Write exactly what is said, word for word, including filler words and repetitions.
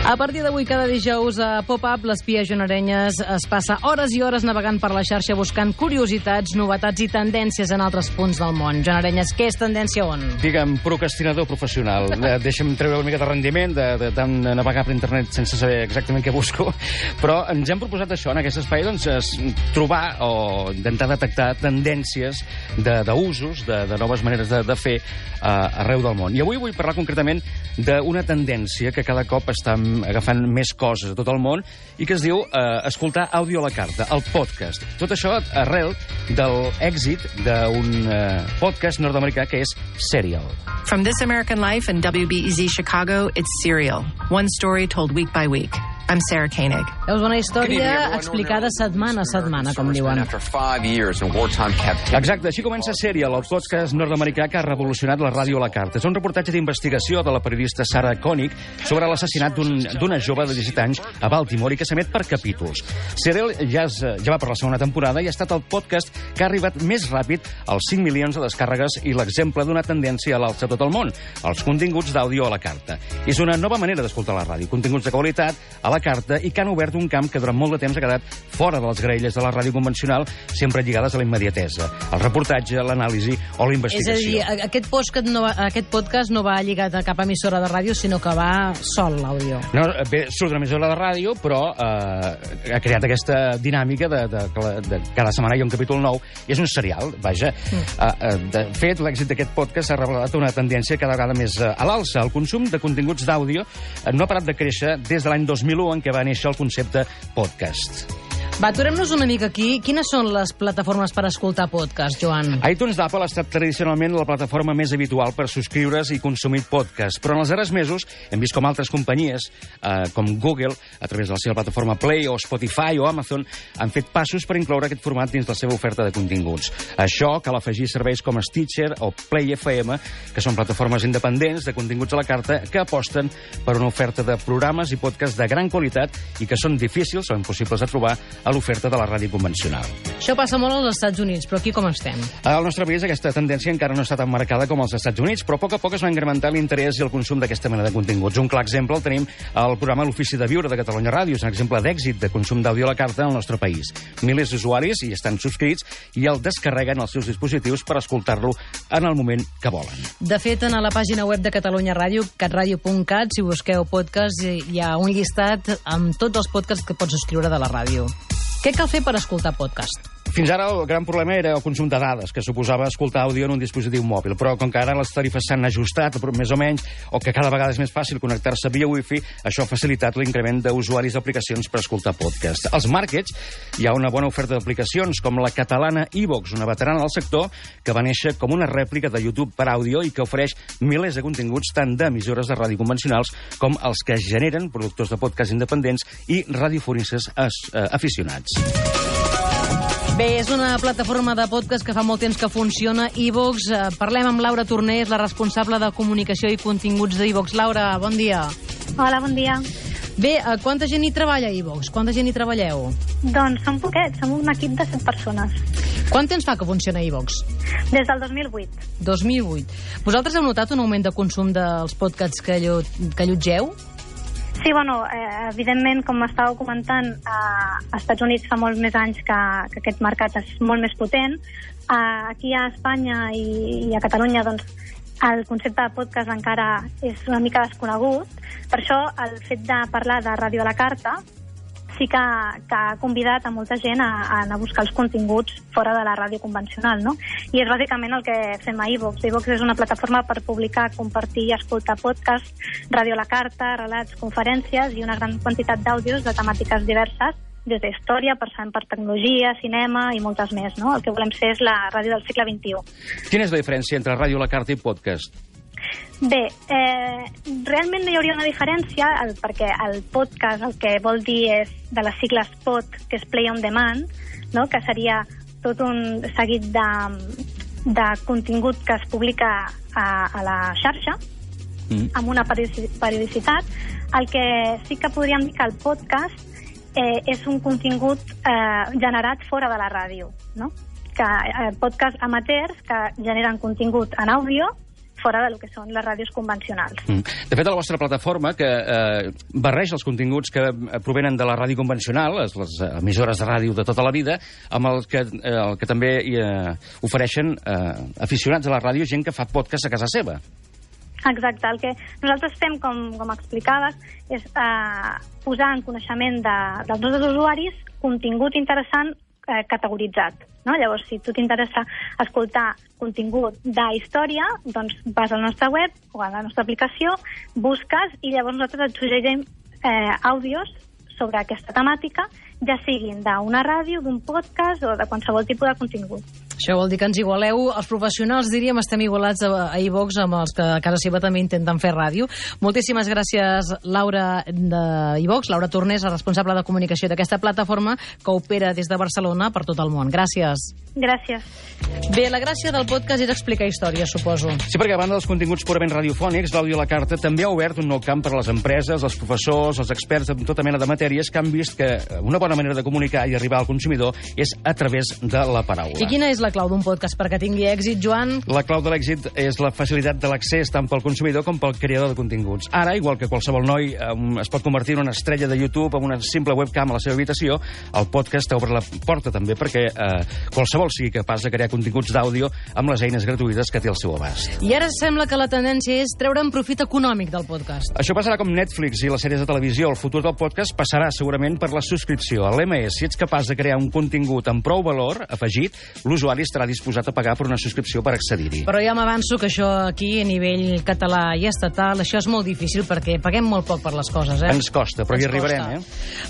A partir d'avui, cada dijous a Pop-Up, l'espia Joan Arenyes es passa hores i hores navegant per la xarxa buscant curiositats, novetats i tendències en altres punts del món. Joan Arenyes, què és tendència on? Digue'm, procrastinador professional. Deixa'm treure una mica de rendiment de, de tant navegar per internet sense saber exactament què busco, però ens hem proposat això en aquest espai, doncs, es, trobar o intentar detectar tendències d'usos, de, de, de noves maneres de, de fer uh, arreu del món. I avui vull parlar concretament d'una tendència que cada cop està agafant més coses a tot el món i que es diu eh, escoltar àudio a la carta, el podcast. Tot això arrel del èxit d'un eh, podcast nord-americà que és Serial. From This American Life and W B E Z Chicago, it's Serial. One story told week by week. I'm Sarah Koenig. Veus una història explicada setmana a setmana, com diuen. Exacte, així comença Serial, el podcast nord-americà que ha revolucionat la ràdio a la carta. És un reportatge d'investigació de la periodista Sarah Koenig sobre l'assassinat d'una un, jove de disset anys a Baltimore i que s'emet per capítols. Serial ja, és, ja va per la segona temporada i ha estat el podcast que ha arribat més ràpid als cinc milions de descàrregues i l'exemple d'una tendència a l'alça a tot el món, els continguts d'àudio a la carta. És una nova manera d'escoltar la ràdio, continguts de qualitat a la carta i que han obert un camp que durant molt de temps ha quedat fora de les graelles de la ràdio convencional, sempre lligades a la immediatesa, el reportatge, l'anàlisi o la investigació. És a dir, aquest podcast no va, aquest podcast no va lligat a cap emissora de ràdio, sinó que va sol, l'àudio. No, bé, surt d'una emissora de ràdio, però eh, ha creat aquesta dinàmica de, de, de, de cada setmana hi ha un capítol nou, i és un serial, vaja. Mm. Eh, de fet, l'èxit d'aquest podcast s'ha revelat una tendència cada vegada més a l'alça. El consum de continguts d'àudio no ha parat de créixer des de l'any dos mil u, en què va néixer el concepte podcast. Va, aturem-nos una mica aquí. Quines són les plataformes per escoltar podcast, Joan? iTunes d'Apple ha estat tradicionalment la plataforma més habitual per subscriure's i consumir podcast, però en els darrers mesos hem vist com altres companyies, eh, com Google, a través de la seva plataforma Play, o Spotify o Amazon, han fet passos per incloure aquest format dins la seva oferta de continguts. Això cal afegir serveis com Stitcher o Play F M, que són plataformes independents de continguts a la carta que aposten per una oferta de programes i podcasts de gran qualitat i que són difícils o impossibles de trobar a l'oferta de la ràdio convencional. Això passa molt als Estats Units, però aquí com estem? Al nostre país aquesta tendència encara no està tan marcada com als Estats Units, però a poc a poc es va incrementar l'interès i el consum d'aquesta mena de continguts. Un clar exemple el tenim al programa L'Ofici de Viure de Catalunya Ràdio, és un exemple d'èxit de consum d'àudio a la carta al nostre país. Milers d'usuaris hi estan subscrits i el descarreguen als seus dispositius per escoltar-lo en el moment que volen. De fet, a la pàgina web de Catalunya Ràdio, catradio punt cat, si busqueu podcast, hi ha un llistat amb tots els podcasts que pots escriure de la ràdio. Què cal fer per escoltar podcast? Fins ara el gran problema era el consum de dades, que suposava escoltar àudio en un dispositiu mòbil, però com que ara les tarifes s'han ajustat, més o menys, o que cada vegada és més fàcil connectar-se via wifi, això ha facilitat l'increment d'usuaris d'aplicacions per escoltar podcast. Als markets hi ha una bona oferta d'aplicacions, com la catalana iVox, una veterana del sector, que va néixer com una rèplica de YouTube per àudio i que ofereix milers de continguts tant d'emissores de ràdio convencionals com els que generen productors de podcast independents i radiofonistes eh, aficionats. Bé, és una plataforma de podcast que fa molt temps que funciona, iVox. Eh, parlem amb Laura Torner, és la responsable de comunicació i continguts d'iVox. Laura, bon dia. Hola, bon dia. Bé, eh, quanta gent hi treballa a iVox? Quanta gent hi treballeu? Doncs som poquets, som un equip de set persones. Quant temps fa que funciona iVox? Des del dos mil vuit. dos mil vuit. Vosaltres heu notat un augment de consum dels podcasts que, allò, que allotgeu? Sí, bueno, eh, evidentment, com estàveu comentant, eh, als Estats Units fa molts més anys que, que aquest mercat és molt més potent. Eh, aquí a Espanya i, i a Catalunya, doncs, el concepte de podcast encara és una mica desconegut. Per això, el fet de parlar de ràdio a la carta sí que, que ha convidat a molta gent a, a anar a buscar els continguts fora de la ràdio convencional, no? I és bàsicament el que fem a iVox. iVox és una plataforma per publicar, compartir i escoltar podcasts, ràdio a la carta, relats, conferències i una gran quantitat d'àudios de temàtiques diverses, des d'història, passant per tecnologia, cinema i moltes més, no? El que volem ser és la ràdio del segle vint-i-u. Quina és la diferència entre ràdio a la carta i podcast? Bé, eh, realment no hi hauria una diferència, el, perquè el podcast el que vol dir és de les sigles pod, que és play on demand, no? Que seria tot un seguit de, de contingut que es publica a, a la xarxa, mm. amb una periodicitat. El que sí que podríem dir que el podcast eh, és un contingut eh, generat fora de la ràdio, no? Que eh, podcasts amateurs que generen contingut en àudio fora del que són les ràdios convencionals. Mm. De fet, a la vostra plataforma, que eh, barreja els continguts que provenen de la ràdio convencional, les, les emissores de ràdio de tota la vida, amb el que, eh, el que també eh, ofereixen eh, aficionats a la ràdio, gent que fa podcast a casa seva. Exacte. El que nosaltres fem, com, com explicaves, és eh, posar en coneixement de, dels nostres usuaris contingut interessant eh, categoritzat. No? Llavors, si tu t'interessa escoltar contingut de història, doncs vas al nostre web o a la nostra aplicació, busques i llavors nosaltres et suggerim eh, àudios sobre aquesta temàtica, ja siguin d'una ràdio, d'un podcast o de qualsevol tipus de contingut. Això vol dir que ens igualeu. Els professionals, diríem, estem igualats a, a iVox amb els que a casa seva també intenten fer ràdio. Moltíssimes gràcies, Laura de iVox, Laura Tornés, la responsable de comunicació d'aquesta plataforma que opera des de Barcelona per tot el món. Gràcies. Gràcies. Bé, la gràcia del podcast és explicar històries, suposo. Sí, perquè a banda dels continguts purament radiofònics, l'àudio a la carta també ha obert un nou camp per a les empreses, els professors, els experts en tota mena de matèries que han vist que una bona manera de comunicar i arribar al consumidor és a través de la paraula. I quina és la clau d'un podcast perquè tingui èxit, Joan? La clau de l'èxit és la facilitat de l'accés tant pel consumidor com pel creador de continguts. Ara, igual que qualsevol noi um, es pot convertir en una estrella de YouTube amb una simple webcam a la seva habitació, el podcast obre la porta també perquè eh, qualsevol sigui capaç de crear continguts d'àudio amb les eines gratuïtes que té al seu abast. I ara sembla que la tendència és treure'n profit econòmic del podcast. Això passarà com Netflix i les sèries de televisió. El futur del podcast passarà segurament per la subscripció. El lema és, si ets capaç de crear un contingut amb prou valor afegit, l'usuari estarà disposat a pagar per una subscripció per accedir-hi. Però ja m'avanço que això aquí, a nivell català i estatal, això és molt difícil perquè paguem molt poc per les coses, eh? Ens costa, però Ens hi arribarem, costa. eh?